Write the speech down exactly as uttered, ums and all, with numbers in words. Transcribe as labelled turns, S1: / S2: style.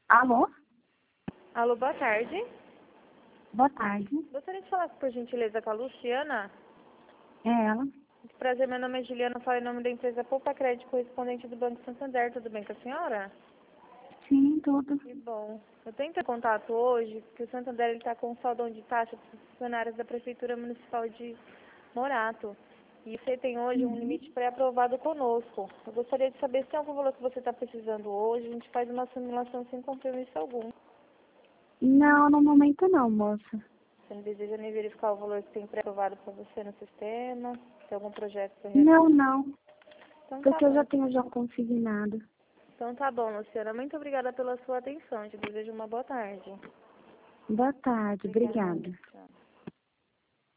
S1: Alô?
S2: Alô, boa tarde.
S1: Boa tarde.
S2: Gostaria de falar, por gentileza, com a Luciana.
S1: É ela?
S2: Muito prazer, meu nome é Juliana, falo em nome da empresa Poupa Crédito, correspondente do Banco Santander. Tudo bem com a senhora?
S1: Sim, tudo.
S2: Que bom. Eu tento contato hoje, porque o Santander está com um saldão de taxa para os funcionários da Prefeitura Municipal de Morato. E você tem hoje um
S1: Uhum.
S2: limite pré-aprovado conosco. Eu gostaria de saber se tem algum valor que você está precisando hoje. A gente faz uma simulação sem compromisso algum.
S1: Não, no momento não, moça.
S2: Você não deseja nem verificar o valor que tem pré-aprovado para você no sistema? Tem algum projeto para realizar?
S1: Não, não.
S2: Então tá
S1: Porque eu já
S2: bom.
S1: tenho já consignado.
S2: Então tá bom, Luciana. Muito obrigada pela sua atenção. Te desejo uma boa tarde.
S1: Boa tarde,
S2: Obrigada.
S1: obrigada.
S2: Tchau.